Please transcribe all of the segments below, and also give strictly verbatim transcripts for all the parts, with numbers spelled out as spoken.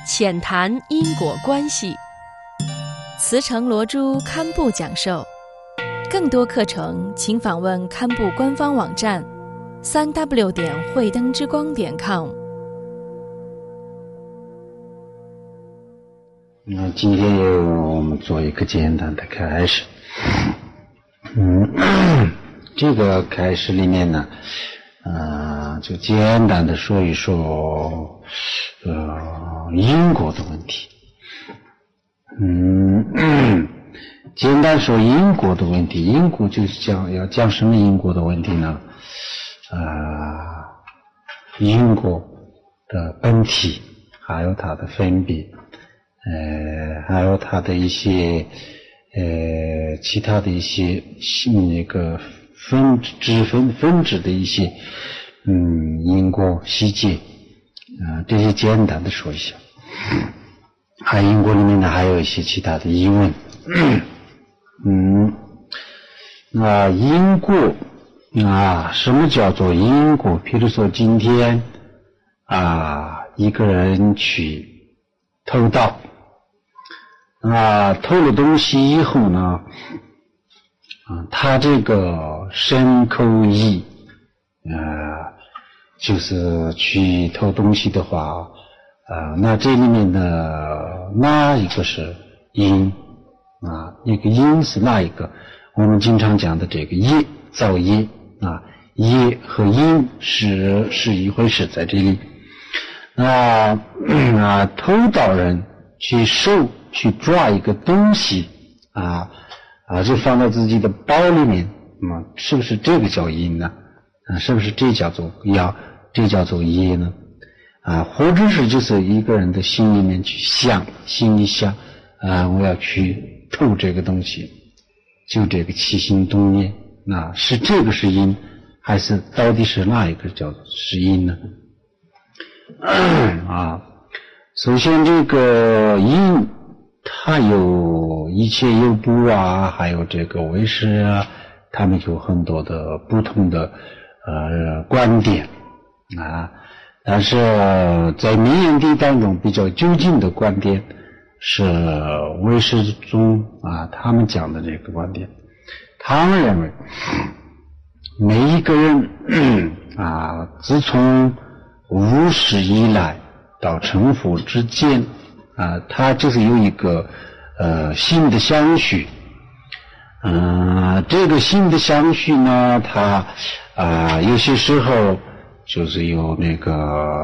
浅谈因果关系，慈诚罗珠堪布讲授。更多课程请访问堪布官方网站三 w 点慧灯之光点 com。 那今天我们做一个简单的开始。嗯，这个开始里面呢，呃，就简单的说一说呃因果的问题。嗯，简单说因果的问题，因果就是讲要讲什么因果的问题呢？呃，因果的本体，还有它的分别，呃，还有它的一些呃其他的一些那个分支分分支的一些嗯因果细节啊、呃，这些简单的说一下。还因果里面呢还有一些其他的疑问。嗯，那因果啊，什么叫做因果？比如说今天啊，一个人去偷盗啊，偷了东西以后呢，啊，他这个身口意啊，就是去偷东西的话啊，那这里面的哪一个是因啊？一个因是哪一个？我们经常讲的这个业造业啊，业和因是是一回事，在这里。那啊，偷盗人去收去抓一个东西啊啊，就放到自己的包里面，那、嗯、是不是这个叫因呢？啊，是不是这叫做要这叫做业呢？啊，或者是就是一个人的心里面去想，心里想啊，我要去偷这个东西，就这个起心动念，那是这个是因，还是到底是哪一个叫是因呢？啊，首先这个因，它有一切有部啊，还有这个唯识啊，他们有很多的不同的呃观点啊。但是在名言地当中比较究竟的观点是唯识中啊，他们讲的这个观点，他们认为每一个人啊，自从无始以来到成佛之间啊，他就是有一个呃新的相续。嗯、呃，这个新的相续呢，它啊有些时候就是有那个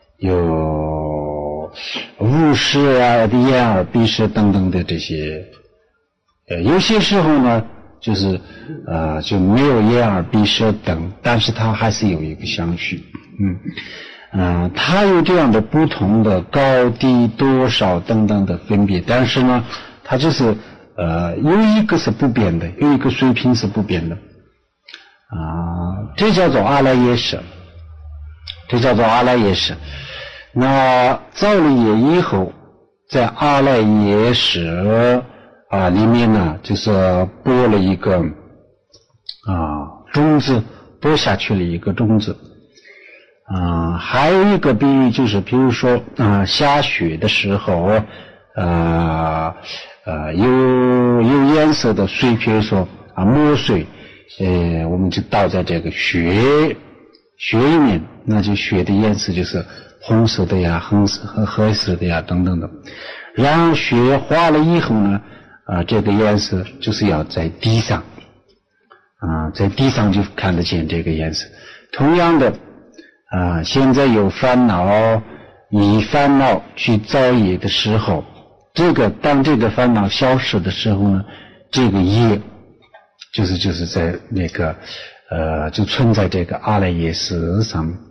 有无视啊、眼耳鼻舌等等的这些，呃，有些时候呢，就是呃就没有眼耳鼻舌等，但是它还是有一个相续，嗯嗯、呃，它有这样的不同的高低多少等等的分别，但是呢，它就是呃有一个是不变的，有一个水平是不变的，啊、呃，这叫做阿赖耶识。这叫做阿赖耶识。那造了业以后，在阿赖耶识啊里面呢，就是播了一个啊种子，播下去了一个种子。啊，还有一个比喻就是，比如说啊下雪的时候，啊呃有有颜色的水，比如说啊墨水，呃我们就倒在这个雪雪里面，那就雪的颜色就是红色的呀、红色和黑色的呀等等的。然后雪化了以后呢，啊，这个颜色就是要在地上，啊，在地上就看得见这个颜色。同样的，啊，现在有烦恼，以烦恼去造业的时候，这个当这个烦恼消失的时候呢，这个业就是就是在那个。呃，就存在这个阿赖耶识上面。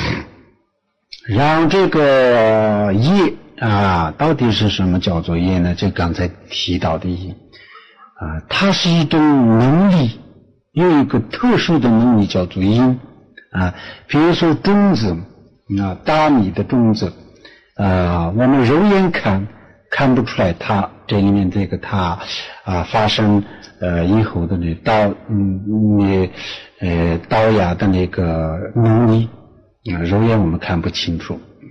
然后这个业啊，到底是什么叫做业呢？就刚才提到的业啊，它是一种能力，有一个特殊的能力叫做因啊。比如说种子啊，大米的种子啊，我们肉眼看看不出来它这里面这个它啊发生呃以后的那刀嗯那呃刀牙的那个能力啊，肉眼我们看不清楚。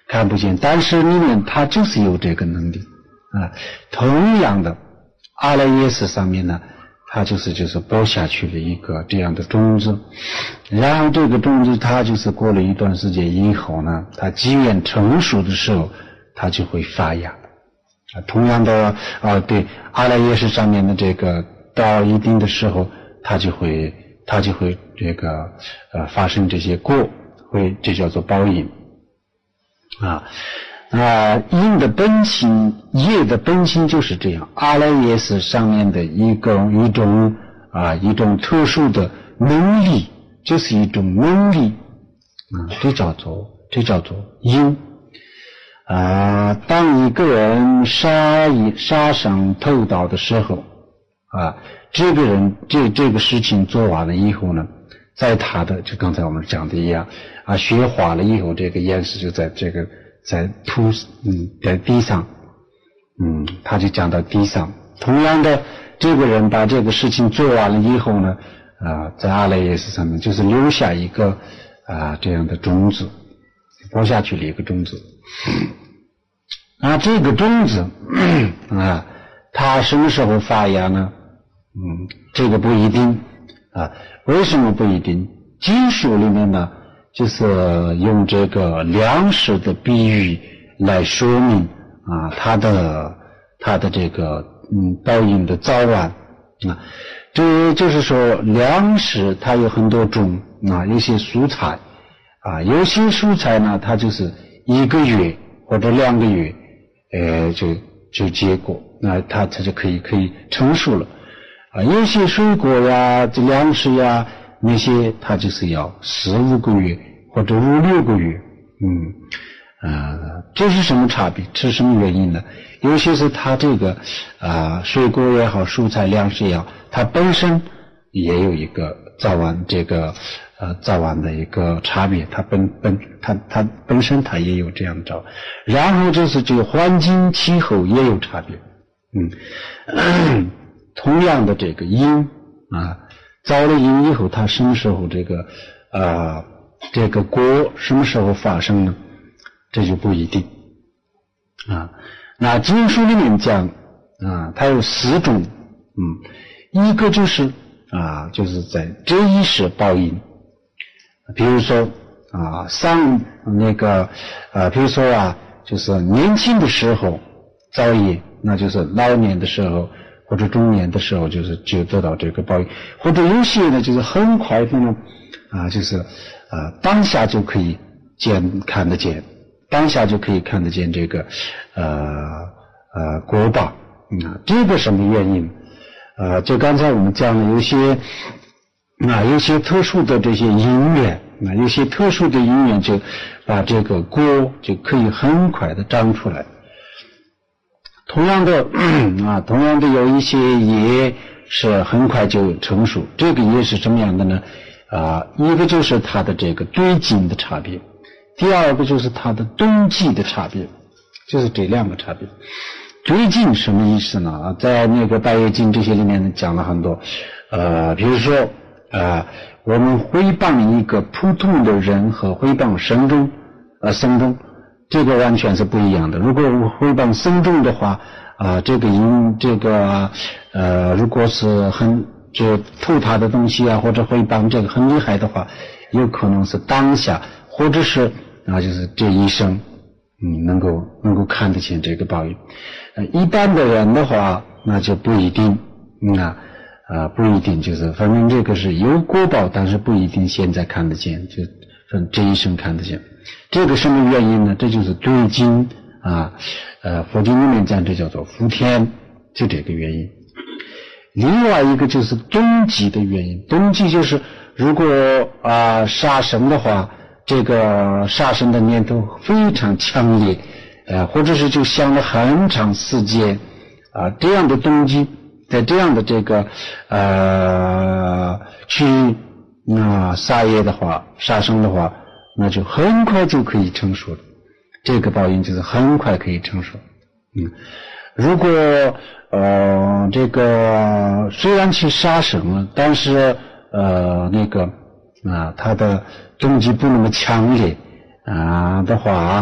看不见，但是里面它就是有这个能力啊。同样的，阿赖耶识上面呢，它就是就是播下去了一个这样的种子，然后这个种子它就是过了一段时间以后呢，它机缘成熟的时候，它就会发芽。啊，同样的啊，对阿赖耶识上面的这个到一定的时候，它就会它就会这个呃发生这些果，会这叫做报应啊。啊，因的本性，业的本性就是这样。阿赖耶识上面的一个一种啊一种特殊的能力，就是一种能力啊，这叫做这叫做因啊。当一个人杀一杀生偷盗的时候啊，这个人这这个事情做完了以后呢，在他的就刚才我们讲的一样啊，血化了以后，这个岩石就在这个。在土嗯在地上，嗯，他就讲到地上。同样的，这个人把这个事情做完了以后呢，啊，在阿赖耶识上面就是留下一个啊这样的种子，播下去了一个种子。啊，这个种子啊，它什么时候发芽呢？嗯，这个不一定啊。为什么不一定？经书里面呢？就是用这个粮食的比喻来说明啊，它的它的这个嗯报应的早晚啊，这就是说粮食它有很多种啊，有些蔬菜啊，有些蔬菜呢，它就是一个月或者两个月，呃，就就结果，那它它就可以可以成熟了啊，有些水果呀，这粮食呀。那些它就是要十五个月或者五六个月，嗯，啊、呃，这是什么差别？这是什么原因呢？有些是它这个啊、呃，水果也好，蔬菜粮食也好，它本身也有一个早晚这个呃早晚的一个差别，它本本它它本身它也有这样的早，然后就是这个环境气候也有差别，嗯，同样的这个因啊。造了因以后，它什么时候这个啊、呃、这个果什么时候发生呢？这就不一定啊。那经书里面讲啊，它有四种，嗯，一个就是啊，就是在这一世报应，比如说啊，上那个啊，比如说啊，就是年轻的时候造业，那就是老年的时候。或者中年的时候，就是就得到这个报应，或者有些呢，就是很快的呢，啊，就是啊，当下就可以见看得见，当下就可以看得见这个呃呃果报，啊，这个什么原因？呃，就刚才我们讲了，有些啊，有些特殊的这些因缘，啊，有些特殊的因缘，就把这个果就可以很快的长出来。同样的啊，同样的有一些叶是很快就成熟，这个叶是什么样的呢？啊，一个就是它的这个对境的差别，第二个就是它的冬季的差别，就是这两个差别。对境什么意思呢？啊，在那个《百叶经》这些里面讲了很多，呃，比如说啊，我们毁谤一个普通的人和毁谤僧众，呃，僧众。这个完全是不一样的。如果毁谤僧众的话，啊、呃，这个因这个呃，如果是很就偷他的东西啊，或者毁谤这个很厉害的话，有可能是当下，或者是啊，就是这一生，嗯，能够能够看得见这个报应。呃，一般的人的话，那就不一定，嗯啊，啊、呃，不一定，就是反正这个是有果报，但是不一定现在看得见，就说这一生看得见。这个什么原因呢？这就是对境啊，呃，佛经里面讲这叫做福田，就这个原因。另外一个就是冬季的原因，冬季就是如果啊杀生的话，这个杀生的念头非常强烈，呃，或者是就想了很长时间啊，这样的冬季，在这样的这个呃去啊杀业的话，杀生的话。那就很快就可以成熟了，这个报应就是很快可以成熟。嗯，如果呃这个虽然去杀生了，但是呃那个啊他的动机不那么强烈啊的话，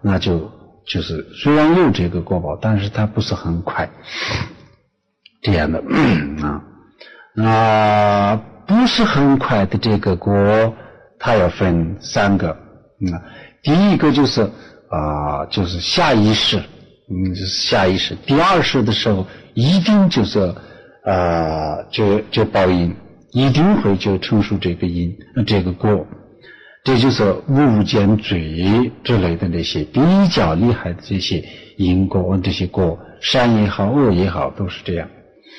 那就就是虽然有这个果报，但是它不是很快这样的啊。那不是很快的这个果，它要分三个。嗯，第一个就是啊、呃，就是下意识，嗯，就是下意识。第二世的时候，一定就是啊、呃，就就报应，一定会就承受这个因，这个果。这就是无间罪之类的那些比较厉害的这些因果，这些果，善也好，恶也好，都是这样。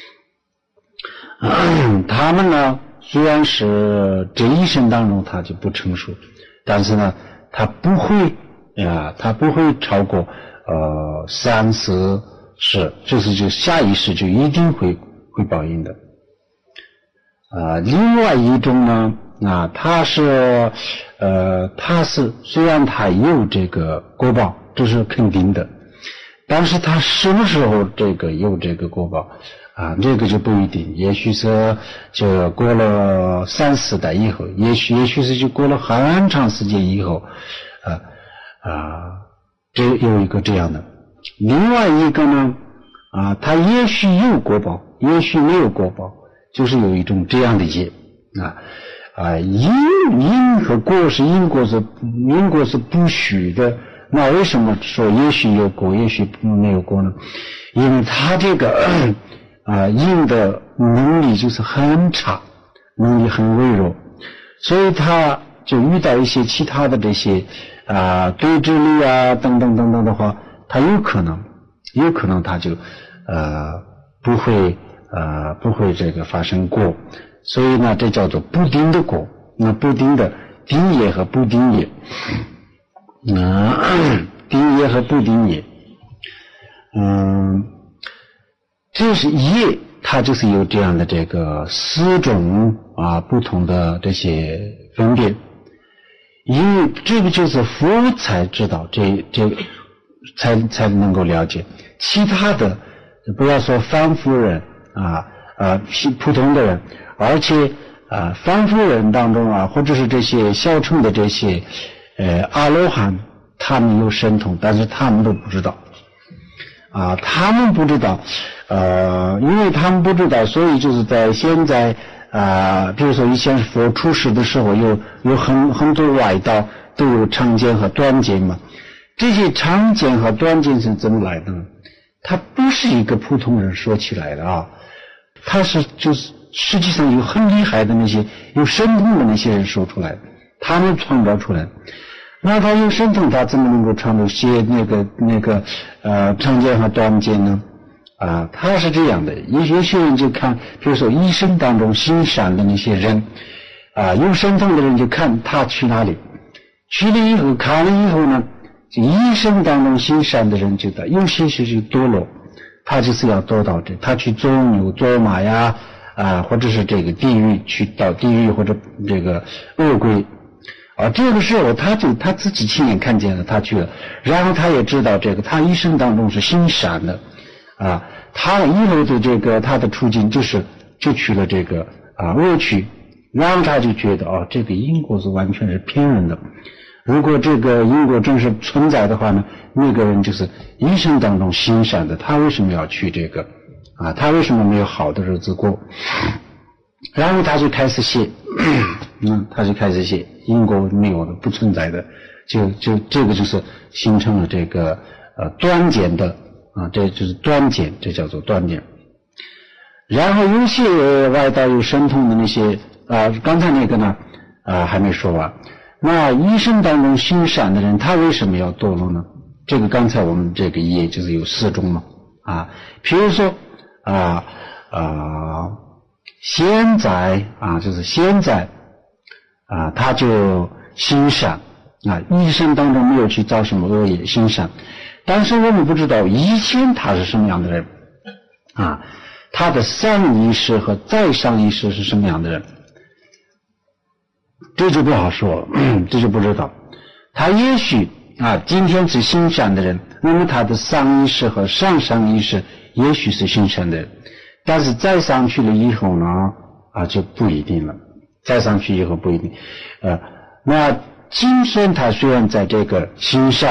嗯、他们呢，虽然是这一生当中他就不成熟，但是呢，他不会啊，他不会超过呃三四世，就是就下一世就一定会会报应的。啊、呃，另外一种呢，啊，他是呃，他是虽然他有这个果报，这是肯定的，但是他什么时候这个有这个果报？啊，这个就不一定，也许是就过了三四代以后，也许也许是就过了很长时间以后，啊啊，这有一个这样的。另外一个呢，啊，他也许有果报，也许没有果报，就是有一种这样的业啊啊，因因和果是因果是因果是不虚的，那为什么说也许有果，也许没有果呢？因为他这个。啊，因的能力就是很差，能力很微弱，所以他就遇到一些其他的这些啊对峙力啊等等等等的话，他有可能有可能他就呃不会呃不会这个发生果，所以呢这叫做不定的果。那不定的定业和不定业，嗯，定业和不定业，嗯。这是业，它就是有这样的这个四种啊不同的这些分别，因为这个就是佛才知道，这这才才能够了解，其他的不要说凡夫人啊啊普通的人，而且啊凡夫人当中啊，或者是这些小乘的这些呃阿罗汉，他们有神通，但是他们都不知道。啊，他们不知道，呃，因为他们不知道，所以就是在现在啊、呃，比如说以前佛出世的时候，有有很很多外道都有长剑和短剑嘛。这些长剑和短剑是怎么来的呢？它不是一个普通人说起来的啊，它是就是实际上有很厉害的那些有神通的那些人说出来的，他们创造出来的。那他有神通，他怎么能够创造些那个那个呃长剑和短剑呢？啊，他是这样的，有有些人就看，比如说一生当中行善的那些人，啊，有神通的人就看他去哪里，去了以后看了以后呢，就一生当中行善的人就到，有些是就堕落，他就是要堕到这，他去做牛做马呀，啊，或者是这个地狱去到地狱或者这个恶鬼。啊，这个时候他就他自己亲眼看见了，他去了，然后他也知道这个他一生当中是行善的，啊，他以后的这个他的处境就是就去了这个啊恶趣，然后他就觉得哦，这个因果是完全是骗人的，如果这个因果真是存在的话呢，那个人就是一生当中行善的，他为什么要去这个啊？他为什么没有好的日子过？然后他就开始写，嗯，他就开始写因果没有的，不存在的，就就这个就是形成了这个呃断简的啊，这就是断简，这叫做断简。然后有些外道有神通的那些啊，刚才那个呢啊还没说完。那一生当中行善的人，他为什么要堕落呢？这个刚才我们这个业就是有四种嘛啊，比如说啊啊。现在啊，就是现在啊，他就行善啊，一生当中没有去造什么恶业，行善。但是我们不知道以前他是什么样的人啊，他的上意识和再上意识是什么样的人，这就不好说，这就不知道。他也许啊，今天是行善的人，那么他的上意识和上上意识也许是行善的人。但是再上去了以后呢，啊就不一定了。再上去以后不一定。呃，那今天他虽然在这个行善，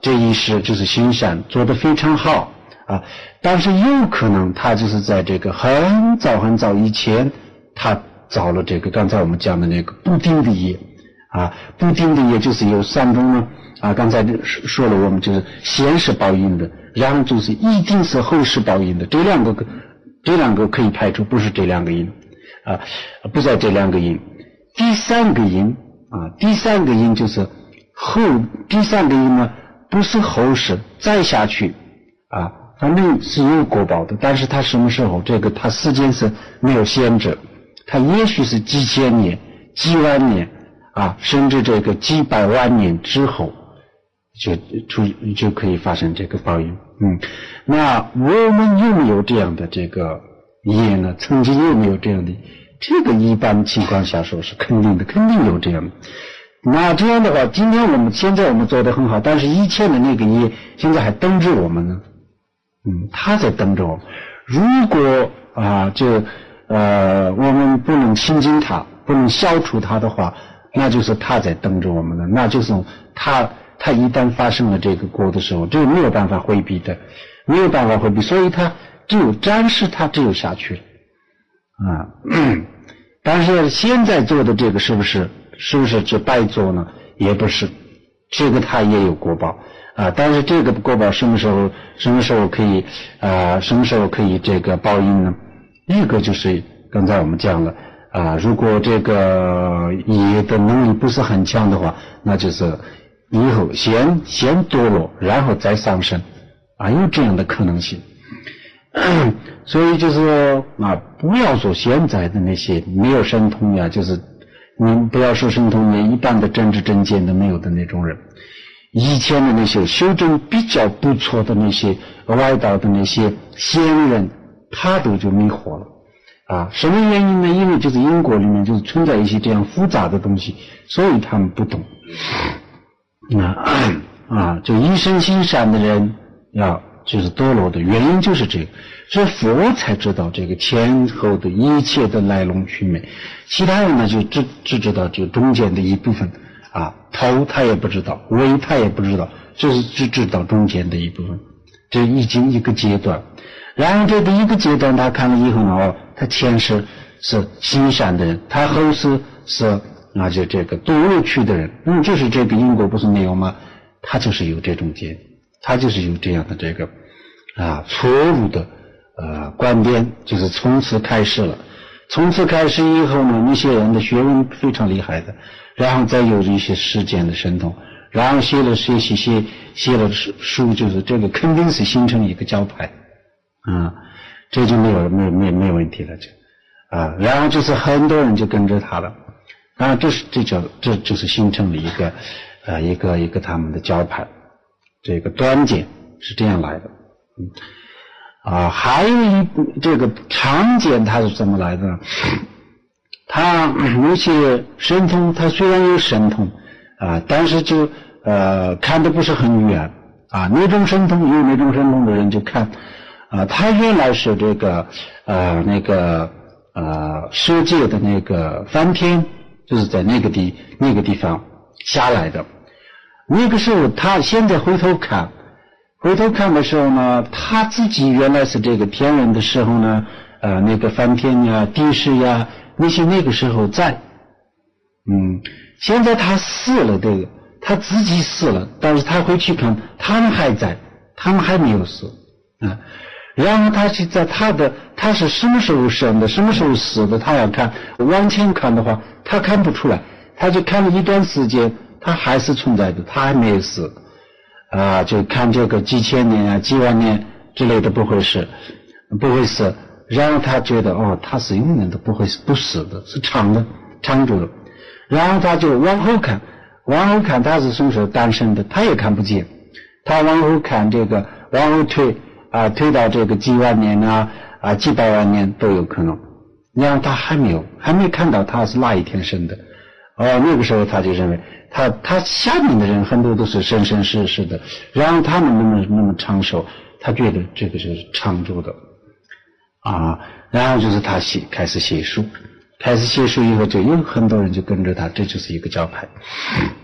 这一世就是行善做得非常好啊，但是有可能他就是在这个很早很早以前，他造了这个刚才我们讲的那个不定的业啊，不定的业就是有三种呢啊，刚才说了，我们就是先是报应的，然后就是一定是后世报应的，这两个这两个可以排除，不是这两个因啊，不在这两个因。第三个因啊，第三个因就是后，第三个因呢不是后世再下去啊，反正是有果报的，但是它什么时候，这个它时间是没有限制，它也许是几千年、几万年啊，甚至这个几百万年之后就出就可以发生这个报应。嗯，那我们有没有这样的这个业呢？曾经有没有这样的？这个一般情况下说是肯定的，肯定有这样的。那这样的话，今天我们现在我们做得很好，但是以前的那个业现在还等着我们呢。嗯，他在等着我们。如果啊，就呃我们不能亲近他，不能消除他的话，那就是他在等着我们的，那就是他他一旦发生了这个果的时候，这个没有办法回避的，没有办法回避，所以他只有暂时他只有下去了啊。但是现在做的这个是不是是不是只白做呢？也不是，这个他也有果报啊。但是这个果报什么时候什么时候可以啊？什么时候可以这个报应呢？一个就是刚才我们讲了啊，如果这个业的能力不是很强的话，那就是以后先先堕落，然后再上升啊，有这样的可能性。所以就是说啊，不要说现在的那些没有神通呀，就是你不要说神通，连一般的政治正见都没有的那种人，以前的那些修正比较不错的那些外道的那些仙人，他都就迷惑了啊。什么原因呢？因为就是因果里面就是存在一些这样复杂的东西，所以他们不懂啊啊，就一生行善的人要就是堕落的原因就是这个，所以佛才知道这个前后的一切的来龙去脉，其他人呢就只只知道这中间的一部分啊，头他也不知道，尾他也不知道，就是只知道中间的一部分，这已经一个阶段。然后这第一个阶段他看了以后呢，哦，他前世是行善的人，他后世是那就这个堕落去的人，嗯，就是这个因果不是没有吗？他就是有这种结。他就是有这样的这个啊错误的呃观点，就是从此开始了。从此开始以后呢，那些人的学问非常厉害的，然后再有一些实践的神通，然后写了学习写写了书，就是这个肯定是形成一个教派啊，这就没有没有没有没有问题了就啊，然后就是很多人就跟着他了，然后这是这叫这就是形成了一个呃一个一个他们的教派。这个端简是这样来的，嗯啊，还有一这个长简它是怎么来的呢？它有些神通，它虽然有神通啊，但是就呃看得不是很远啊。那种神通有那种神通的人就看啊，他原来是这个呃那个呃世界的那个梵天，就是在那个地那个地方下来的。那个时候他现在回头看回头看的时候呢，他自己原来是这个天人的时候呢，呃那个梵天呀帝释呀那些那个时候在，嗯现在他死了，这个他自己死了，但是他回去看他们还在，他们还没有死啊。然后他是在他的他是什么时候生的什么时候死的，他要看往前看的话他看不出来，他就看了一段时间他还是存在的，他还没有死啊，就看这个几千年啊几万年之类的不会死不会死，然后他觉得哦他是永远都不会不死的，是长的长住的，然后他就往后看往后看他是什么时候诞生的他也看不见，他往后看这个往后推啊推到这个几万年啊啊几百万年都有可能，然后他还没有还没看到他是哪一天生的哦，那个时候他就认为他他下面的人很多都是生生世世的，然后他们那么那么长寿，他觉得这个是长寿的啊，然后就是他写开始写书，开始写书以后就有很多人就跟着他，这就是一个教派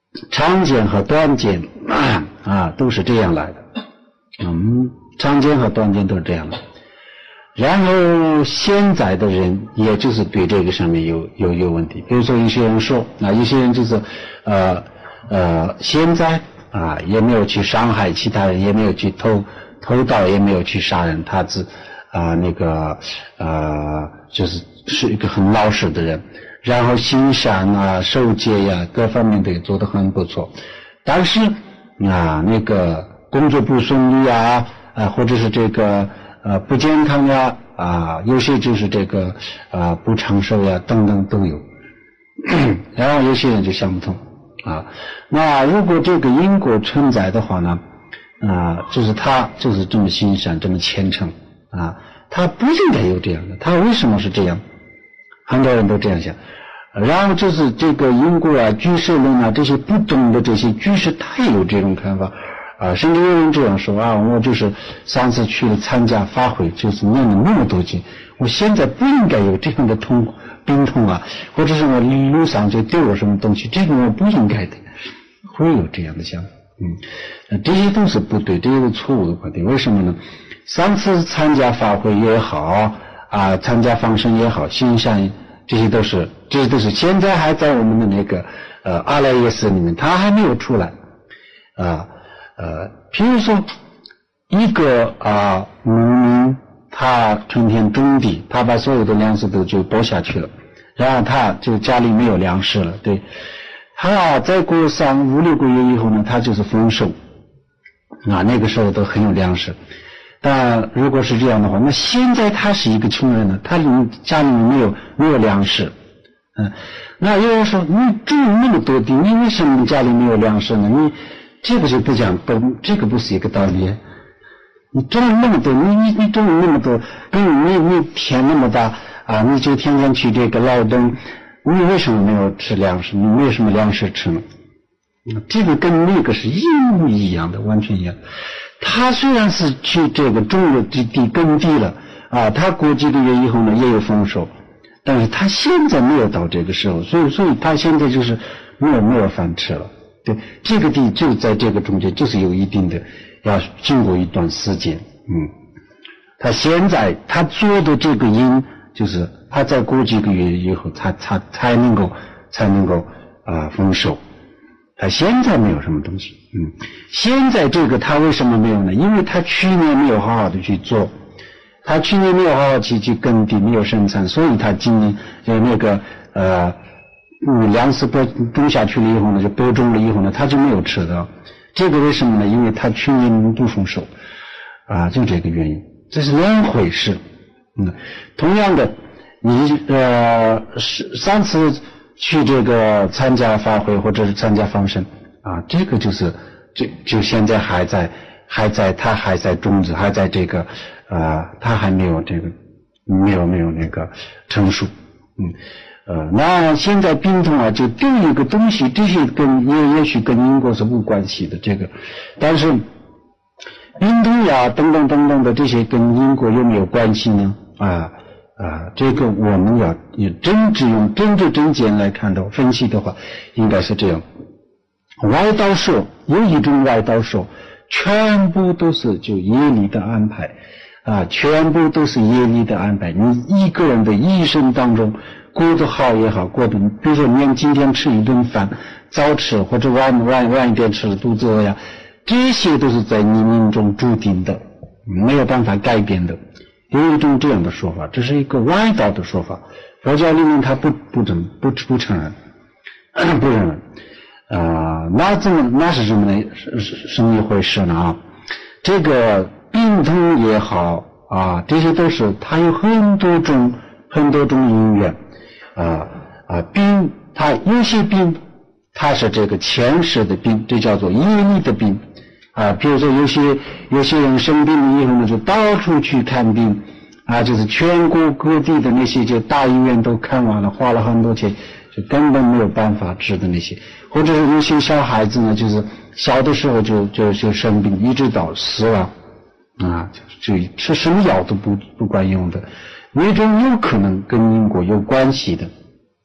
长减和短减啊都是这样来的，嗯，长减和短减都是这样的。然后现在的人也就是对这个上面有有有问题，比如说有些人说啊，有些人就是呃呃现在啊也没有去伤害其他人，也没有去偷偷盗，也没有去杀人，他只啊那个呃就是是一个很老实的人，然后行善啊守戒呀、啊、各方面都做得很不错，但是啊那个工作不顺利啊啊或者是这个呃不健康呀啊有些就是这个啊不长寿呀等等都有然后有些人就想不通啊，那如果这个因果存在的话呢啊就是他就是这么行善这么虔诚啊，他不应该有这样的，他为什么是这样？很多人都这样想，然后就是这个因果啊居士论啊这些不懂的这些居士他也有这种看法啊，甚至有人这样说啊，我就是上次去了参加法会，就是念了那么多经，我现在不应该有这样的痛病痛啊，或者是我路上就丢了什么东西，这个我不应该的，会有这样的想法。嗯，这些都是不对，这些是错误的观点。为什么呢？上次参加法会也好啊，参加放生也好，行善这些都是这些都是现在还在我们的那个呃阿赖耶识里面，它还没有出来啊。呃，譬如说一个啊农民，他春天种地，他把所有的粮食都就播下去了，然后他就家里没有粮食了，对，他再过上五六个月以后呢，他就是丰收啊，那个时候都很有粮食。但如果是这样的话，那现在他是一个穷人呢，他里面家里面没有没有粮食，嗯，那有人说你种那么多地，你为什么家里没有粮食呢？你这个就不讲，不，这个不是一个道理。你种了那么多，你你你种了那么多，跟你你田那么大啊，你就天天去这个劳动，你为什么没有吃粮食？你没有什么粮食吃呢？这个跟那个是一模一样的，完全一样。他虽然是去这个种了地地耕地了啊，他过几个月以后呢也有丰收，但是他现在没有到这个时候，所以所以他现在就是没有没有饭吃了。对，这个地就在这个中间，就是有一定的要经过一段时间，嗯，他现在他做的这个因，就是他再过几个月以后，他他才能够才能够啊、呃、丰收。他现在没有什么东西，嗯，现在这个他为什么没有呢？因为他去年没有好好的去做，他去年没有好好去去耕地，没有生产，所以他今年就那个呃。嗯，粮食播种下去了以后呢，就播种了以后呢，他就没有吃的。这个为什么呢？因为他去年不丰收，啊，就这个原因。这是两回事。嗯，同样的，你呃上次去这个参加法会或者是参加放生啊，这个就是这就现在还在还在他还在种子，还在这个啊，他还没有这个没有没有那个成熟，嗯。呃，那现在病痛啊，就丢一个东西，这些跟也也许跟因果是无关系的，这个，但是病痛呀等等等等的这些跟因果有没有关系呢？啊啊，这个我们要以真只用真知真见来看到分析的话，应该是这样。外道说有一种外道说，全部都是就业力的安排啊，全部都是业力的安排。你一个人的一生当中。过得好也好，过得比如说你今天吃一顿饭，早吃或者晚晚晚一点吃，肚子饿呀，这些都是在你命中注定的，没有办法改变的。有一种这样的说法，这是一个外道的说法，佛教里面他不不承不不承认，不承认啊、呃，那怎么那是什么呢？是是什么一回事呢？啊，这个病痛也好啊，这些都是它有很多种很多种因缘。啊啊，病，它有些病，它是这个前世的病，这叫做业力的病啊。比如说有些有些人生病了以后呢，就到处去看病啊，就是全国各地的那些就大医院都看完了，花了很多钱，就根本没有办法治的那些，或者是有些小孩子呢，就是小的时候就就就生病，一直到死亡啊，就就吃什么药都不不管用的。那种有可能跟因果有关系的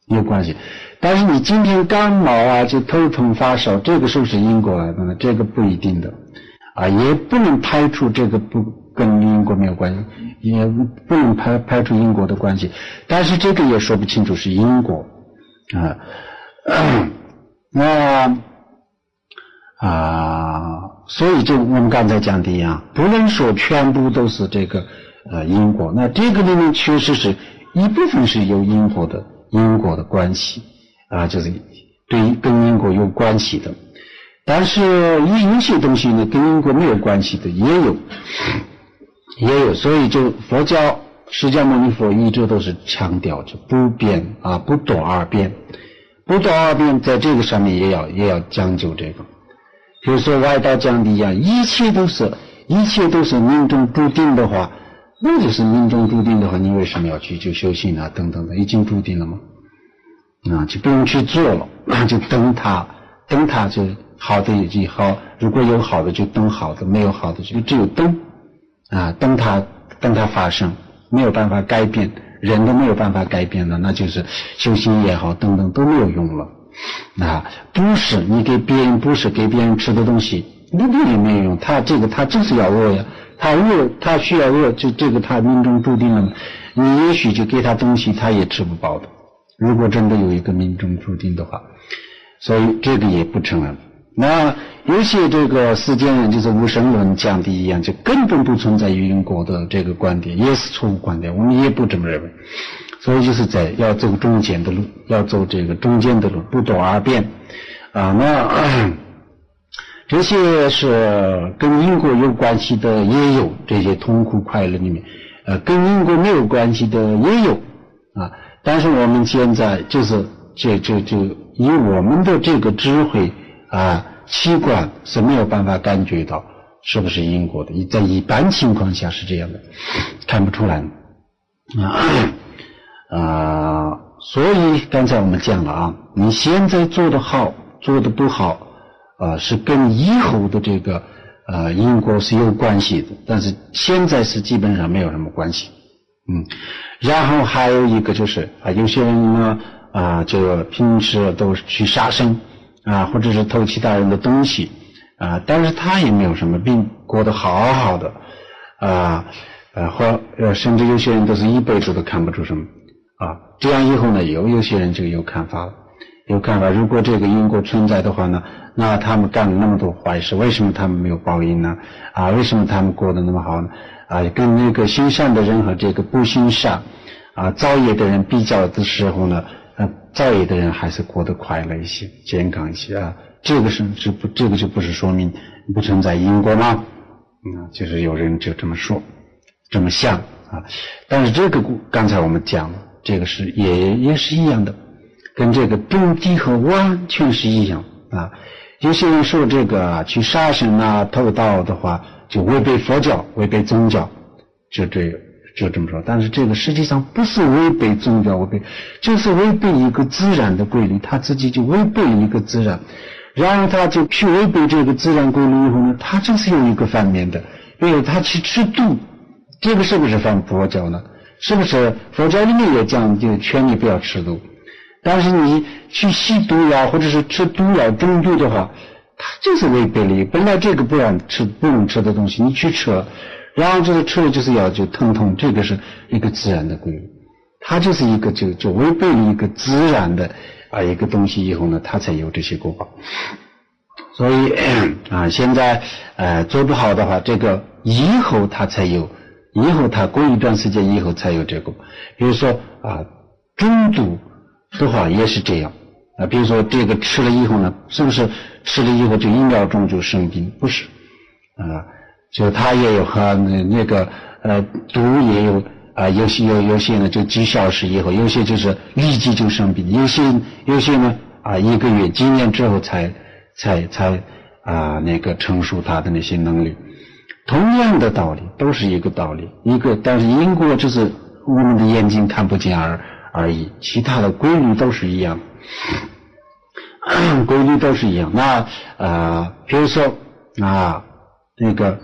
有关系。但是你今天感冒啊，就头痛发烧，这个是不是因果来的呢？这个不一定的啊，也不能排除这个不跟因果没有关系，也不能排排除因果的关系，但是这个也说不清楚是因果啊。那啊，所以就我们刚才讲的一样，不能说全部都是这个呃因果，那这个里面确实是一部分是有因果的因果的关系啊，就是对跟因果有关系的，但是有些东西呢跟因果没有关系的也有也有，所以就佛教释迦牟尼佛一直都是强调着不变啊，不堕二变，不堕二变在这个上面也要也要讲究这个。比如说外道讲的一样，一切都是一切都是命中注定的话，那就是命中注定的话，你为什么要去就修行啊等等的，已经注定了吗？啊，就不用去做了，就等它，等它就好的也就好，如果有好的就等好的，没有好的就只有等啊，等它等它发生，没有办法改变，人都没有办法改变了，那就是修行也好等等都没有用了。啊，不是你给别人不是给别人吃的东西，那个也没有用，他这个他就是要饿呀，他饿他需要饿，就这个他命中注定了，你也许就给他东西他也吃不饱的，如果真的有一个命中注定的话，所以这个也不承认。那有些这个世间人就是无神论讲的一样，就根本不存在于因果的这个观点，也是错误观点，我们也不这么认为。所以就是在要走中间的路，要走这个中间的路，不堕二变啊。那、呃、这些是跟因果有关系的也有，这些痛苦快乐里面，呃，跟因果没有关系的也有啊。但是我们现在就是就就就以我们的这个智慧啊器官是没有办法感觉到是不是因果的，在一般情况下是这样的，看不出来啊。啊、呃，所以刚才我们讲了啊，你现在做得好，做得不好，啊、呃，是跟以后的这个呃因果是有关系的，但是现在是基本上没有什么关系，嗯。然后还有一个就是啊，有些人呢啊，就平时都是去杀生啊，或者是偷其他人的东西啊，但是他也没有什么病，过得好好的啊，呃，或呃，甚至有些人都是一辈子都看不出什么。啊，这样以后呢，有有些人就有看法了，有看法。如果这个因果存在的话呢，那他们干了那么多坏事，为什么他们没有报应呢？啊，为什么他们过得那么好呢？啊，跟那个行善的人和这个不行善啊造业的人比较的时候呢，呃，造业的人还是过得快乐一些，健康一些啊。这个是是不，这个就不是说明不存在因果吗？嗯，就是有人就这么说，这么想啊。但是这个刚才我们讲了。这个是也也是一样的，跟这个种地和完全是一样啊。有些人说这个啊，去杀生啊、偷盗的话，就违背佛教、违背宗教，就这就这么说。但是这个实际上不是违背宗教，违背就是违背一个自然的规律，他自己就违背了一个自然，然后他就去违背这个自然规律以后呢，他就是有一个反面的，比如他去吃毒，这个是不是反佛教呢？是不是佛教里面也讲就劝你不要吃毒，但是你去吸毒药或者是吃毒药中毒的话，它就是违背了本来这个不让吃不能吃的东西你去吃了，然后这个吃了就是要就疼痛，这个是一个自然的规律，它就是一个就就违背了一个自然的啊一个东西以后呢，它才有这些果报。所以啊现在呃做不好的话，这个以后它才有。以后他过一段时间以后才有这个，比如说啊，中毒的话也是这样啊。比如说这个吃了以后呢，是不是吃了以后就一秒钟就生病？不是啊，就他也有和那个呃毒也有啊，有些有有些呢就几小时以后，有些就是立即就生病，有些有些呢啊一个月、几年之后才才才啊那个成熟他的那些能力。同样的道理，都是一个道理，一个，但是因果只是我们的眼睛看不见而而已，其他的规律都是一样，规律都是一样。那呃，比如说啊，那个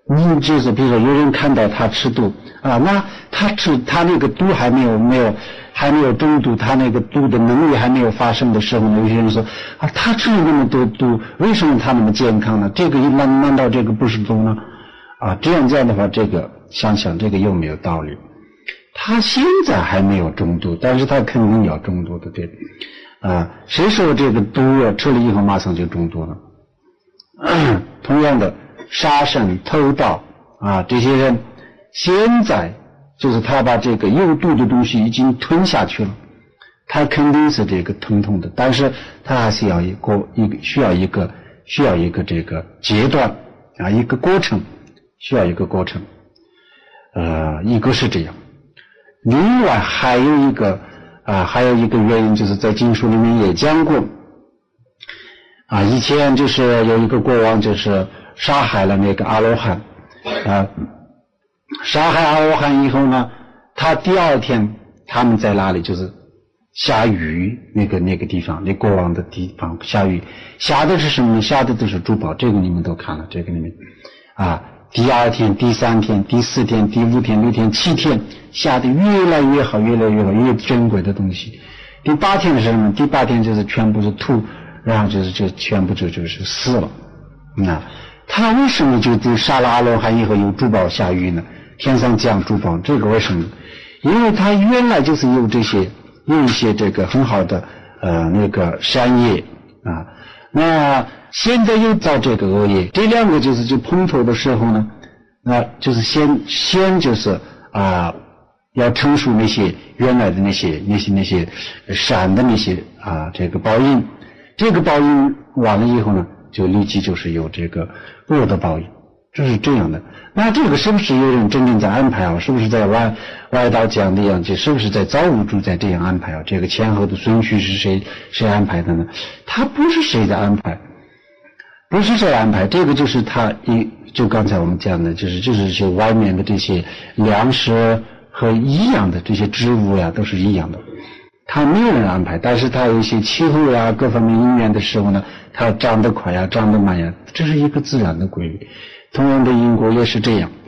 你就是比如说有人看到他吃毒啊，那他吃他那个毒还没有没有还没有中毒，他那个毒的能力还没有发生的时候呢，有些人说啊，他吃了那么多毒，为什么他那么健康呢？这个难难道这个不是毒呢？啊，这样这样的话，这个想想这个又没有道理。他现在还没有中毒，但是他肯定要中毒的，对。啊，谁说这个毒药吃了以后马上就中毒了？嗯、同样的，杀生、偷盗啊，这些人现在就是他把这个有毒的东西已经吞下去了，他肯定是这个疼痛的，但是他还是要一个一个需要一个需要一个这个阶段啊，一个过程，需要一个过程。呃，一个是这样，另外还有一个啊，还有一个原因就是在经书里面也讲过。啊，以前就是有一个国王，就是杀害了那个阿罗汉，啊，杀害阿罗汉以后呢，他第二天他们在哪里？就是下雨那个那个地方，那国王的地方下雨，下的是什么呢？下的都是珠宝，这个你们都看了，这个里面啊，第二天、第三天、第四天、第五天、六天、七天，下的越来越好，越来越好，越珍贵的东西。第八天是什么？第八天就是全部是土。然后就是就全部就就是死了。那他为什么就就杀了阿罗汉以后有珠宝下雨呢？天上降珠宝，这个为什么？因为他原来就是有这些有一些这个很好的呃那个善业啊，那现在又造这个恶业，这两个就是就碰头的时候呢，那就是先先就是啊要承受那些原来的那些那些那些善的那些啊这个报应。这个报应完了以后呢，就立即就是有这个恶的报应，这是这样的。那这个是不是有人真正在安排啊？是不是在外外道讲的样子？是不是在造物主在这样安排啊？这个前后的顺序是谁谁安排的呢？他不是谁在安排，不是谁安排，这个就是他一就刚才我们讲的，就是就是就外面的这些粮食和一样的这些植物呀，都是一样的。他没有人安排，但是他有一些气候呀各方面因缘的时候呢，它长得快呀长得慢呀，这是一个自然的规律。同样的因果也是这样，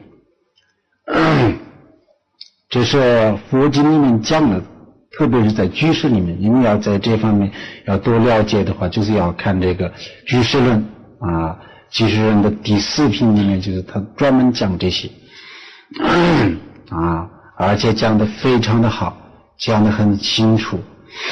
这是佛经里面讲的，特别是在居士里面，你们要在这方面要多了解的话，就是要看这个居士论啊，居士论的第四品里面就是他专门讲这些啊，而且讲得非常的好，讲得很清楚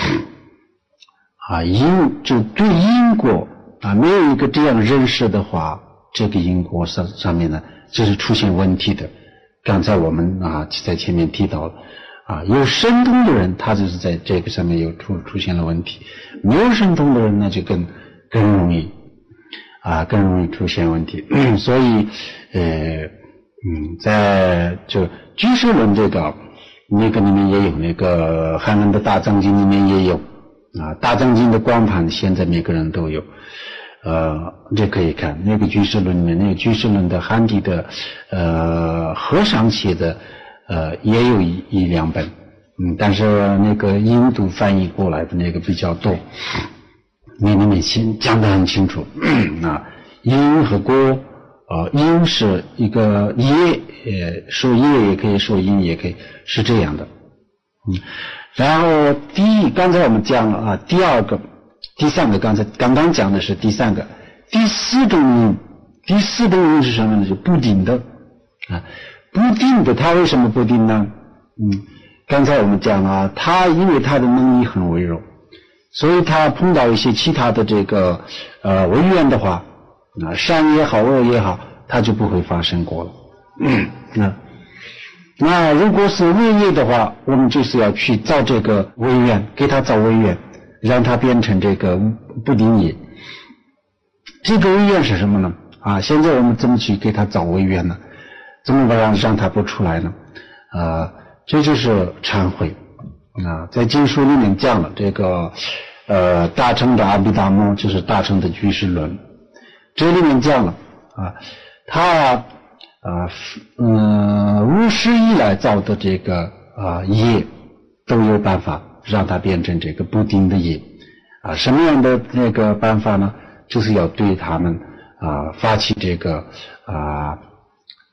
啊，因就对因果啊，没有一个这样认识的话，这个因果上上面呢，就是出现问题的。刚才我们啊在前面提到了啊，有神通的人，他就是在这个上面有出出现了问题；没有神通的人呢，就更更容易啊，更容易出现问题。所以呃嗯，在就居士论这个。那个里面也有，那个汉文的大藏经里面也有啊，大藏经的光盘现在每个人都有，呃，这可以看那个居士论里面，那个居士论的汉地的呃和尚写的呃也有一一两本，嗯，但是那个印度翻译过来的那个比较多，那里面先讲得很清楚啊，因和果。呃，因是一个业，呃，说业也可以，说因也可以，是这样的。嗯，然后第一，刚才我们讲了啊，第二个、第三个，刚才刚刚讲的是第三个，第四种因，第四种因是什么呢？就不定的啊，不定的，它为什么不定呢？嗯，刚才我们讲了，它因为它的能力很微弱，所以它碰到一些其他的这个呃违缘的话。啊，善也好，恶也好，它就不会发生过了。嗯，那那如果是恶业的话，我们就是要去造这个违缘，给它造违缘，让它变成这个不定业。这个违缘是什么呢？啊，现在我们怎么去给它造违缘呢？怎么让让它不出来呢？啊，这就是忏悔。啊，在经书里面讲了这个呃大乘的阿毗达摩，就是大乘的居士论。这里面讲了啊，他啊嗯无始以来造的这个啊业都有办法让它变成这个不定的业啊，什么样的那个办法呢？就是要对他们啊发起这个啊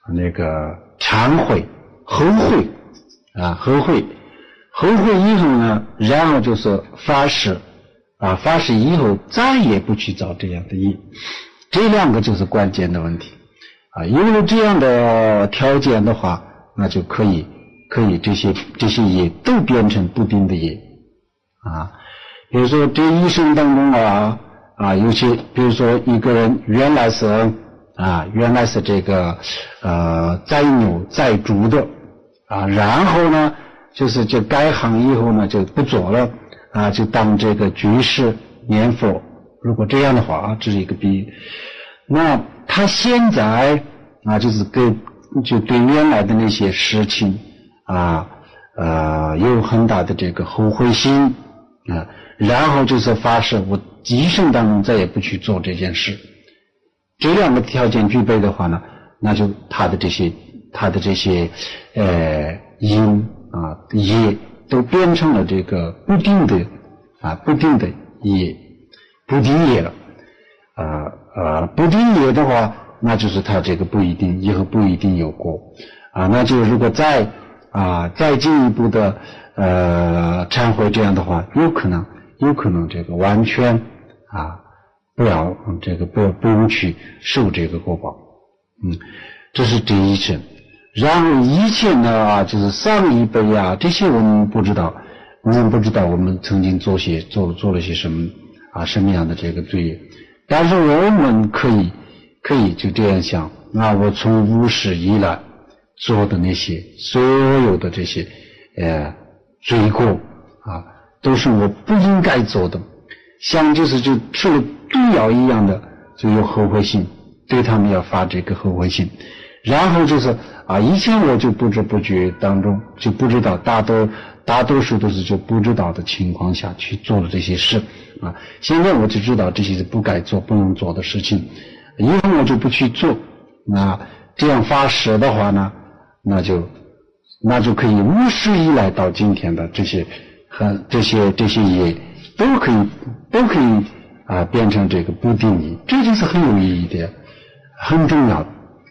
那个忏悔、后悔啊，后悔，后悔以后呢，然后就是发誓啊，发誓以后再也不去造这样的业，这两个就是关键的问题啊。有了这样的条件的话，那就可以可以这些这些业都变成不定的业啊。比如说这一生当中啊啊，有些比如说一个人原来是啊原来是这个呃宰牛宰猪的啊，然后呢就是就改行以后呢就不做了啊，就当这个居士念佛。如果这样的话啊，这是一个比喻。那他现在啊就是跟就对原来的那些事情啊呃有很大的这个后悔心啊，然后就是发誓我一生当中再也不去做这件事。这两个条件具备的话呢，那就他的这些他的这些呃因啊业都变成了这个不定的啊不定的业，不定业了啊啊不定业的话，那就是他这个不一定以后不一定有果啊。那就如果再啊再进一步的呃忏悔这样的话，有可能有可能这个完全啊不要这个不不用去受这个果报。嗯，这是这一生。然后以前呢啊就是上一辈啊，这些我们不知道，我们不知道我们曾经做些做做了些什么啊什么样的这个罪业，但是我们可以可以就这样想啊，我从无始以来做的那些所有的这些呃罪过啊，都是我不应该做的，像就是就吃了毒药一样的，就有后悔心，对他们要发这个后悔心。然后就是啊，以前我就不知不觉当中就不知道，大多大多数都是就不知道的情况下去做了这些事啊。现在我就知道这些是不该做不能做的事情，以后我就不去做。那这样发誓的话呢，那就那就可以无始以来到今天的这些和这些这些业都可以都可以啊变成这个不定业，这就是很有意义的，很重要的。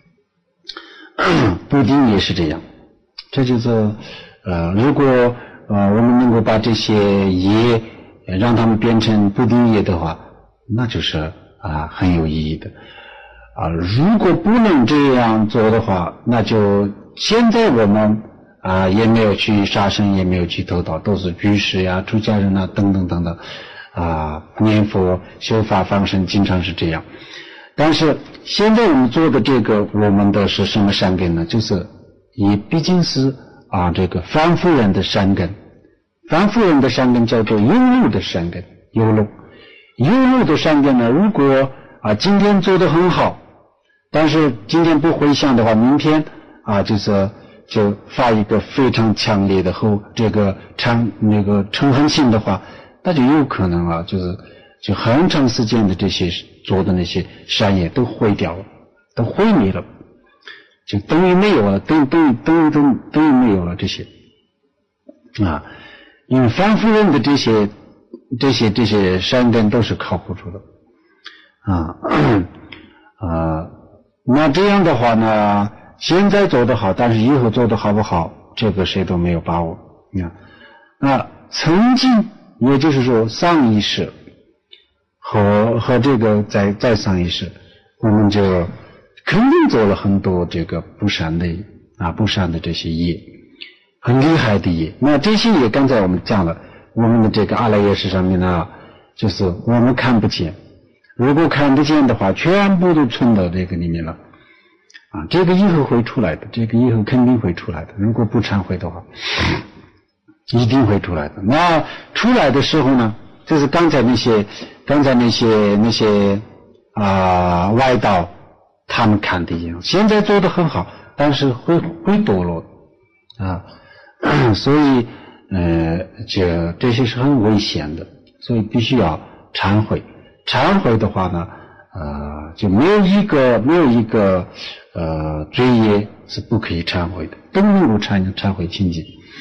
不定业是这样，这就是呃，如果呃我们能够把这些业让他们变成不定业的话，那就是啊很有意义的啊。如果不能这样做的话，那就现在我们啊也没有去杀生，也没有去偷盗，都是居士呀、出家人啊等等等等啊，念佛修法放生，经常是这样。但是现在我们做的这个，我们的是什么善根呢？就是也毕竟是啊这个凡夫人的善根，凡夫人的善根叫做忧怒的善根，忧怒，忧怒的善根呢，如果啊今天做得很好，但是今天不回向的话，明天啊就是就发一个非常强烈的后这个嗔那个嗔恨心的话，那就有可能啊就是就很长时间的这些做的那些善业都毁掉了，都毁灭了，就等于没有了，等等于等于等于等于没有了这些啊。因为凡夫人的这些这些这些善根都是靠不住的啊啊。那这样的话呢，现在做得好，但是以后做得好不好，这个谁都没有把握啊。那曾经也就是说上一世和和这个再再上一世，我们就肯定做了很多这个不善的啊不善的这些业，很厉害的业。那这些业刚才我们讲了，我们的这个阿赖耶识上面呢，就是我们看不见，如果看得见的话，全部都存到这个里面了啊。这个以后会出来的，这个以后肯定会出来的，如果不忏悔的话，一定会出来的。那出来的时候呢，就是刚才那些刚才那些那些啊、呃、外道他们看的一样，现在做得很好，但是会会堕落啊，所以呃这这些是很危险的，所以必须要忏悔。忏悔的话呢，呃就没有一个没有一个呃罪业是不可以忏悔的，都能够忏忏悔清净。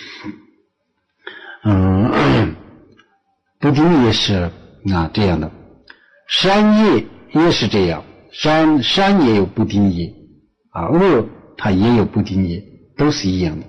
嗯。不定也是啊这样的，善业也是这样，善善也有不定业啊，恶它也有不定业，都是一样的。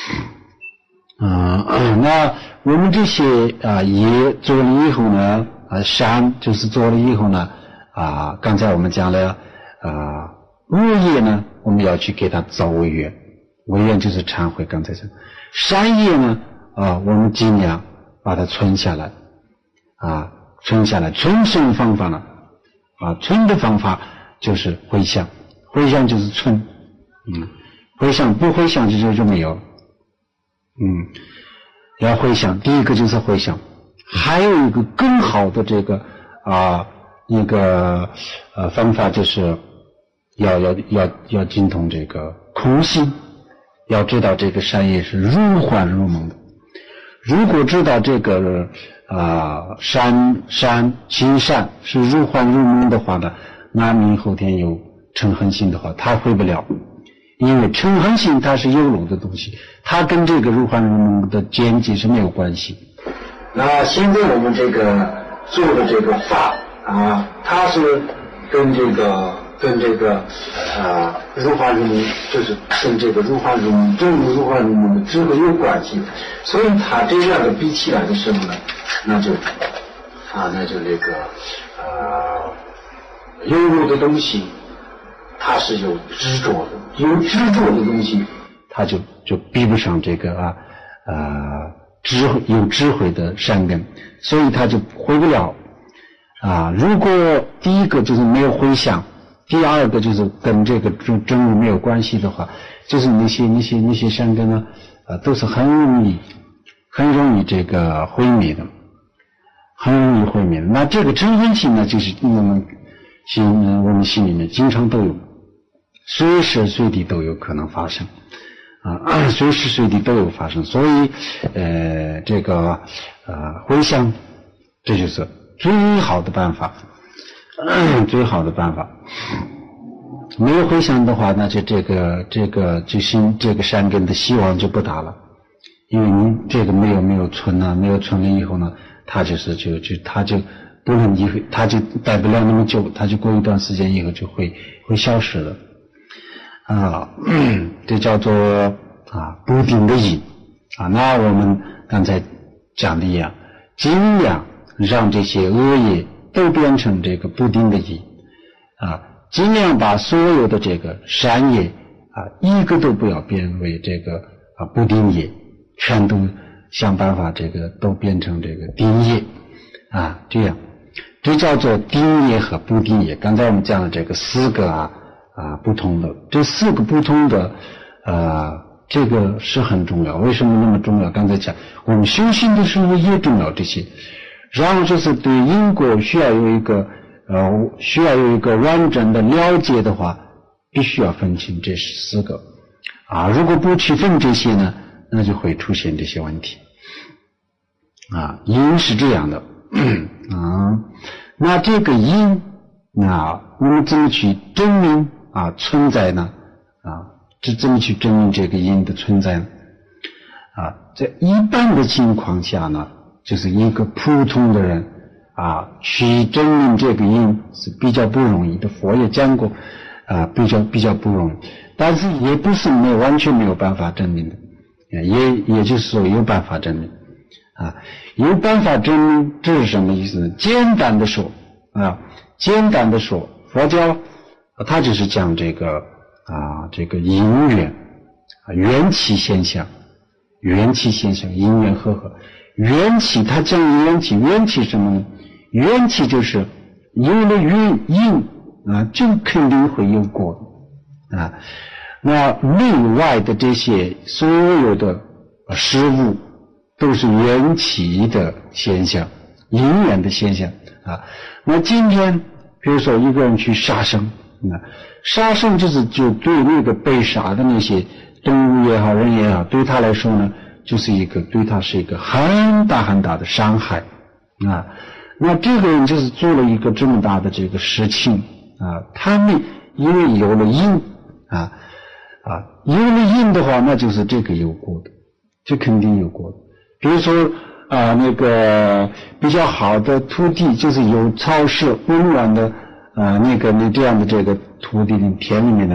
啊、呃，那我们这些啊业做了以后呢，啊善就是做了以后呢，啊刚才我们讲了啊恶业呢，我们要去给它造违愿，违愿就是忏悔。刚才讲善业呢，啊我们尽量把它存下来，啊存下来，存什么方法呢？啊存的方法就是回向，回向就是存，嗯，回向不回向就就没有了。嗯，要回想，第一个就是回想，还有一个更好的这个啊一个呃方法，就是要要要要精通这个空性，要知道这个善业是如幻如梦的。如果知道这个啊善善行善是如幻如梦的话呢，那明后天有嗔恨心的话，他回不了。因为嗔恨心它是有漏的东西，它跟这个如幻如梦的见解是没有关系。那现在我们这个做的这个法啊，它是跟这个跟这个啊如幻如梦，就是跟这个如幻如梦正如幻如梦的智慧有关系，所以它这两个比起来的时候呢，那就啊那就那个呃有漏的东西它是有执着的，有执着的东西它就就比不上这个啊呃智慧有智慧的善根，所以它就回不了啊。如果第一个就是没有回向，第二个就是跟这个真真如没有关系的话，就是那些那些那些善根呢啊都是很容易很容易这个毁灭的，很容易毁灭的。那这个嗔恨心呢，就是我们心我们心里面经常都有，随时随地都有可能发生啊，随时随地都有发生，所以呃这个呃回向这就是最好的办法，最好的办法。没有回向的话，那就这个这个就心这个善根的希望就不大了，因为你这个没有没有存啊，没有存了以后呢，它就是就就它就不能一会，它就待不了那么久，它就过一段时间以后就会会消失了啊，这叫做啊不定的因啊。那我们刚才讲的一样，尽量让这些恶业都变成这个不定的因啊，尽量把所有的这个善业啊一个都不要变为这个啊不定业，全都想办法这个都变成这个定业啊，这样这叫做定业和不定业。刚才我们讲的这个四个啊啊不同的，这四个不同的呃这个是很重要。为什么那么重要？刚才讲我们修行的时候也重要这些，然后就是对因果需要有一个呃需要有一个完整的了解的话，必须要分清这四个啊，如果不去分这些呢，那就会出现这些问题啊。因是这样的啊，那这个因啊我们怎么去证明啊存在呢？啊这怎么去证明这个因的存在呢？啊在一般的情况下呢，就是一个普通的人啊去证明这个因是比较不容易的，佛也讲过啊比较比较不容易，但是也不是没有完全没有办法证明的，也也就是说有办法证明啊，有办法证明，这是什么意思呢？简单的说啊，简单的说，佛教它就是讲这个啊这个因缘啊缘起现象，缘起现象，因缘和合。缘起它讲缘起，缘起什么呢？缘起就是有了因因啊，就肯定会有果啊。那内外的这些所有的事物都是缘起的现象，因缘的现象啊。那今天比如说一个人去杀生，那杀生就是就对那个被杀的那些动物也好人也好，对他来说呢就是一个对他是一个很大很大的伤害啊。那这个人就是做了一个这么大的这个事情啊，他们因为有了因啊啊有了因的话，那就是这个有果的，这肯定有果的。比如说啊那个比较好的土地，就是有潮湿温暖的啊那个那这样的这个土地里田里面呢，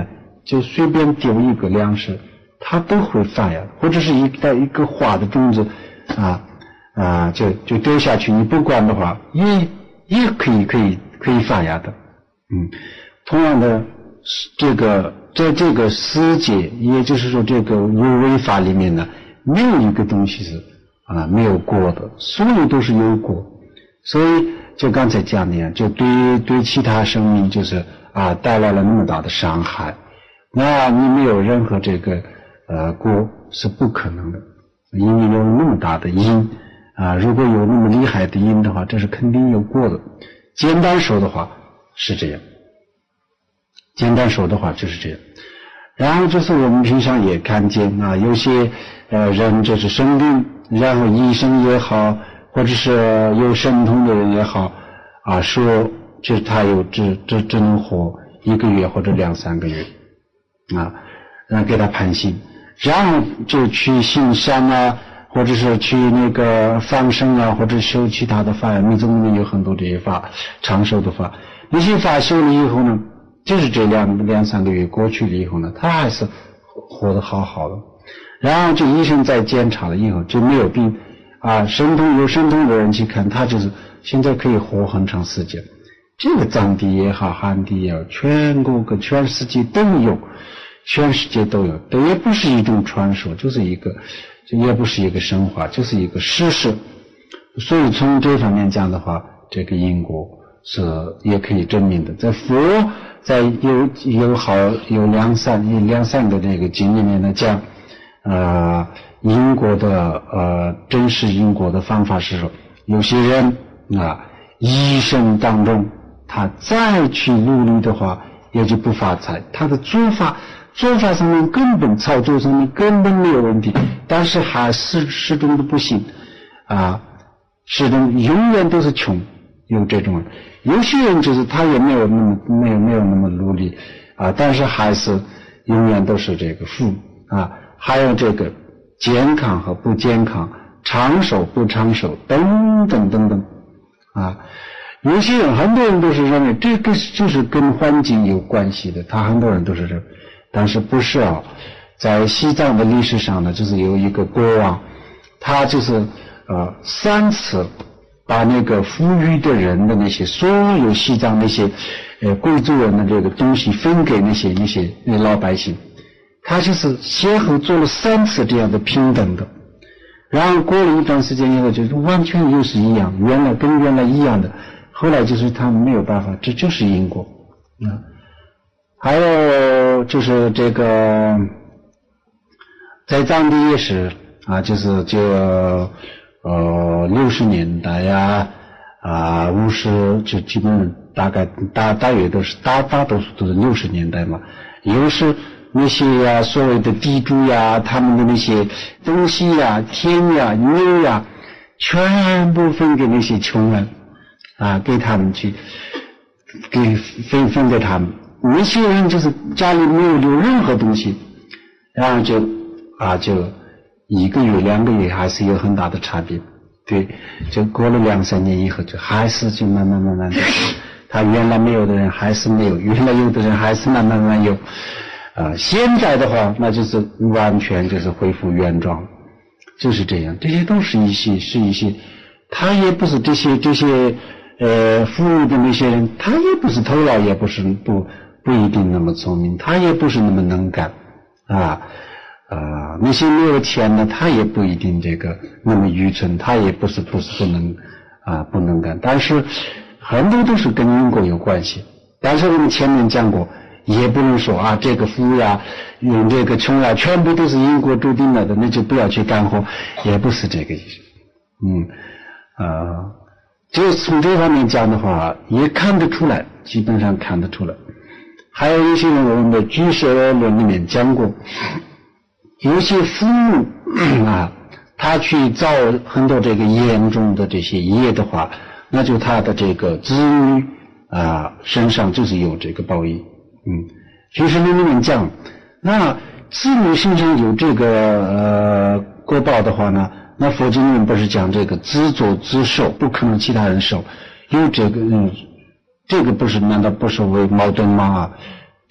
就随便丢一个粮食，它都会发芽，或者是一个一个花的种子啊啊，就就丢下去，你不管的话，也也可以可以可以发芽的。嗯，同样的，这个在这个世界，也就是说这个有为法里面呢，没有一个东西是啊没有果的，所有都是有果。所以就刚才讲的样，就对对其他生命就是啊带来了那么大的伤害，那你没有任何这个呃果是不可能的，因为有那么大的因啊，如果有那么厉害的因的话，这是肯定有果的。简单说的话是这样，简单说的话就是这样。然后就是我们平常也看见啊，有些呃人就是生病，然后医生也好，或者是有神通的人也好啊，说就是他有只只只能活一个月或者两三个月啊，然后给他判刑，然后就去行善啊，或者是去那个放生啊，或者修其他的法，密宗里面有很多这些法，长寿的法，那些法修了以后呢，就是这两两三个月过去了以后呢，他还是活得好好的，然后这医生在检查了以后就没有病啊，神通有神通的人去看，他就是现在可以活很长时间。这个藏地也好，汉地也好，全国跟全世界都有，全世界都有，这也不是一种传说，就是一个，也不是一个神话，就是一个事实。所以从这方面讲的话，这个因果是也可以证明的。在佛在有有好有两三有两三个这个经里面呢讲，呃。因果的呃真实因果的方法是说，有些人啊一生当中他再去努力的话也就不发财，他的做法做法上面根本操作上面根本没有问题，但是还是始终都不行啊，始终永远都是穷，有这种人。有些人就是他也没有那么没有没有那么努力啊，但是还是永远都是这个富啊，还有这个健康和不健康，长寿不长寿，等等等等啊。有些人很多人都是认为这个就是跟环境有关系的，他很多人都是这，但是不是啊。在西藏的历史上呢，就是有一个国王，他就是呃三次把那个富裕的人的那些所有西藏那些呃贵族人的这个东西分给那些那些那老百姓，他就是先后做了三次这样的平等的，然后过了一段时间以后，就是完全又是一样，原来跟原来一样的，后来就是他们没有办法，这就是因果啊。还有就是这个在藏地也是啊，就是就呃六十年代呀啊五十就基本上大概大大约都是大大多数都是六十年代嘛，有时那些呀、啊、所谓的地主呀，他们的那些东西呀、田呀、牛呀，全部分给那些穷人啊，给他们去给分分给他们。那些人就是家里没有留任何东西，然后就啊就一个月两个月还是有很大的差别，对，就过了两三年以后，就还是就慢慢慢慢的，他原来没有的人还是没有，原来有的人还是慢慢慢慢有。啊，现在的话，那就是完全就是恢复原状，就是这样。这些都是一些是一些，他也不是这些这些呃富裕的那些人，他也不是头脑，也不是不不一定那么聪明，他也不是那么能干啊啊，那些没有钱的，他也不一定这个那么愚蠢，他也不是不是不能啊不能干，但是很多都是跟因果有关系。但是我们前面讲过。也不能说啊，这个富呀，用这个穷呀，全部都是因果注定了的，那就不要去干活，也不是这个意思。嗯，啊，就从这方面讲的话，也看得出来，基本上看得出来。还有一些人，我们的居舍论里面讲过，有些父母啊，他去造很多这个严重的这些业的话，那就他的这个子女啊身上就是有这个报应。嗯，居士论里面讲，那子女身上有这个呃果报的话呢，那佛经里面不是讲这个自作自受，不可能其他人受，有这个嗯，这个不是难道不是为矛盾吗？啊，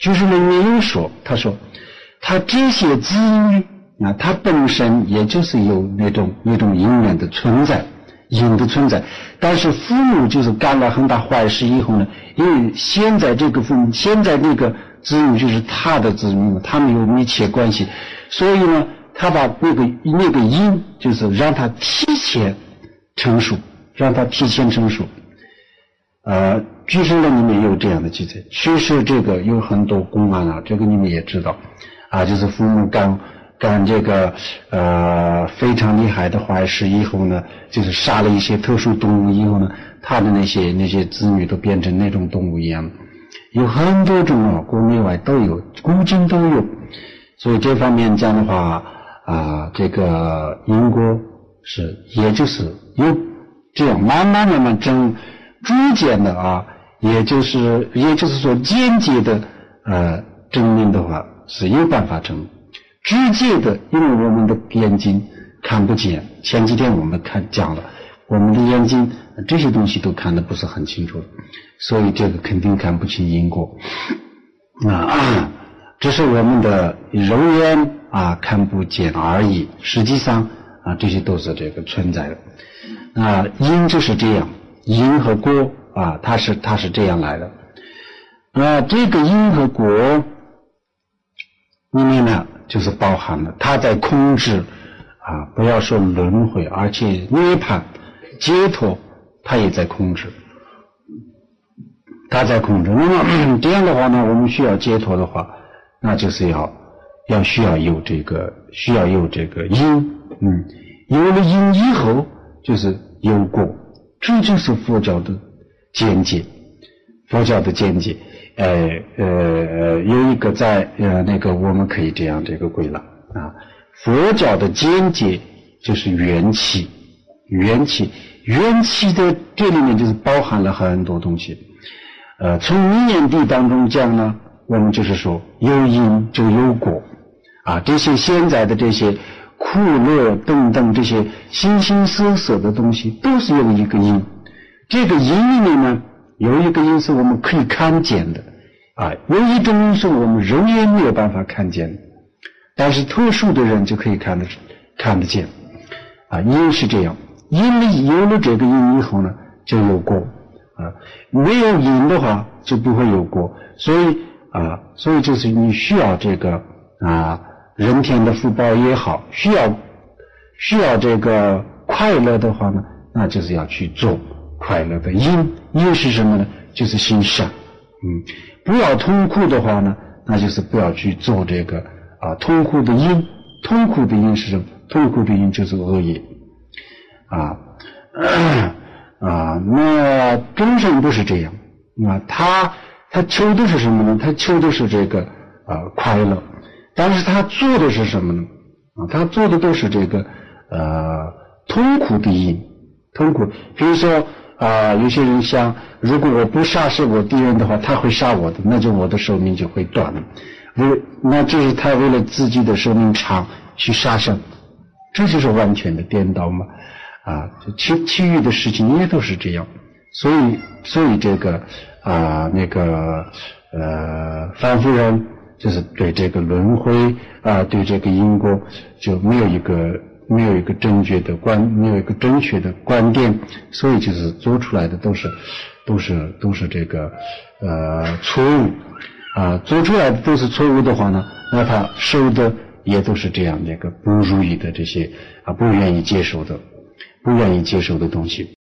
居士论也有说，他说他这些子女啊，他本身也就是有那种那种因缘的存在，因的存在，但是父母就是干了很大坏事以后呢，因为现在这个父母，现在那个子女就是他的子女嘛，他们有密切关系，所以呢，他把那个那个因就是让他提前成熟，让他提前成熟。呃，居士论里面有这样的记载，其实这个有很多公案啊，这个你们也知道啊，就是父母干干这个呃非常厉害的坏事以后呢，就是杀了一些特殊动物以后呢，他的那些那些子女都变成那种动物一样，有很多种啊，国内外都有，古今都有。所以这方面讲的话啊，这个因果是也就是有这样慢慢慢慢整逐渐的啊，也就是也就是说间接的呃证明的话是有办法证明，直接的因为我们的眼睛看不见，前几天我们看讲了，我们的眼睛这些东西都看得不是很清楚，所以这个肯定看不清因果啊，这是我们的肉眼啊看不见而已，实际上啊这些都是这个存在的啊，因就是这样，因和果啊，它是它是这样来的。那这个因和果里面呢，就是包含了它在控制啊，不要说轮回，而且涅槃、解脱，它也在控制，它在控制。那么这样的话呢，我们需要解脱的话，那就是要要需要有这个需要有这个因，嗯，有了因以后就是有果。这就是佛教的见解，佛教的见解，呃呃呃，有一个在呃那个我们可以这样这个归纳啊，佛教的见解就是缘起，缘起，缘起的这里面就是包含了很多东西，呃，从名言地当中讲呢，我们就是说有因就有果啊，这些现在的这些苦乐等等这些形形色色的东西都是有一个因，这个因里面呢有一个因是我们可以看见的啊，有一种因是我们肉眼没有办法看见的，但是特殊的人就可以看得看得见啊，因是这样，因里有了这个因以后呢就有果啊，没有因的话就不会有果，所以啊，所以就是你需要这个啊人天的福报也好，需要需要这个快乐的话呢，那就是要去做快乐的因，因是什么呢？就是行善。嗯，不要痛苦的话呢，那就是不要去做这个啊痛苦的因。痛苦的因是什么？痛苦的因就是恶业啊啊，那众生不是这样啊，他他求的是什么呢？他求的是这个啊快乐。但是他做的是什么呢？啊，他做的都是这个呃痛苦的因，痛苦。比如说啊、呃，有些人想，如果我不杀死我敌人的话，他会杀我的，那就我的寿命就会短了。为那这是他为了自己的寿命长去杀生，这就是完全的颠倒嘛。啊，其其余的事情也都是这样。所以所以这个啊、呃、那个呃凡夫人。就是对这个轮回啊，对这个因果就没有一个没有一个正确的观，没有一个正确的观点，所以就是做出来的都是都是都是这个呃错误啊，做出来的都是错误的话呢，那他受的也都是这样这个不如意的这些啊不愿意接受的不愿意接受的东西。